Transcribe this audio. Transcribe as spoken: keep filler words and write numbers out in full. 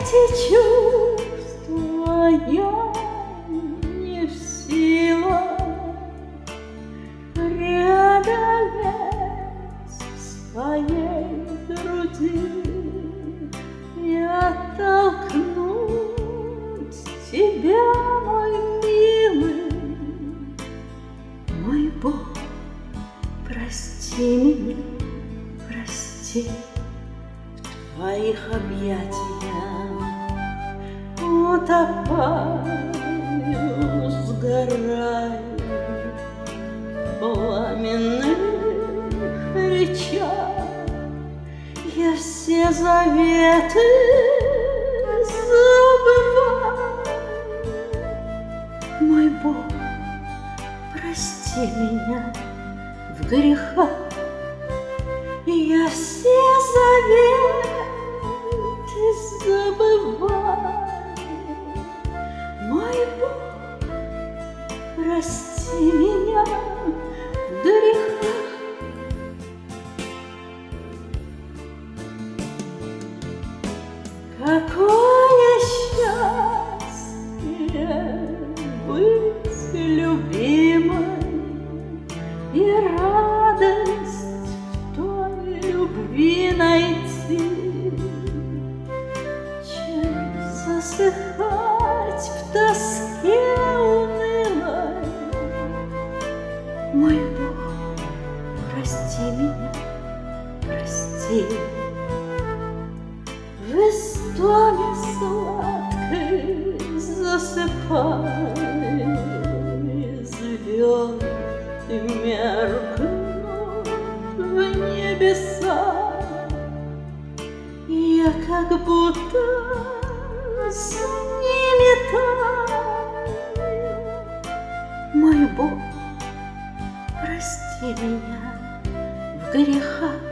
эти чувства я не в силах преодолеть в своей груди и оттолкнуть тебя, мой милый, мой Бог, прости меня, прости. В твоих объятиях утопаю, сгораю в пламенных речах. Я все заветы забываю. Мой Бог, прости меня в грехах. Я все заветы забываю. Мой Бог, прости меня в грехах. Какое счастье быть любимой и радость в той любви найти, чем засыхать в тоске унылой. Мой Бог, прости меня, прости. В истоме сладкой засыпай, звезды меркнут в небесах. Я как будто с ними таю. Мой Бог, прости меня в грехах.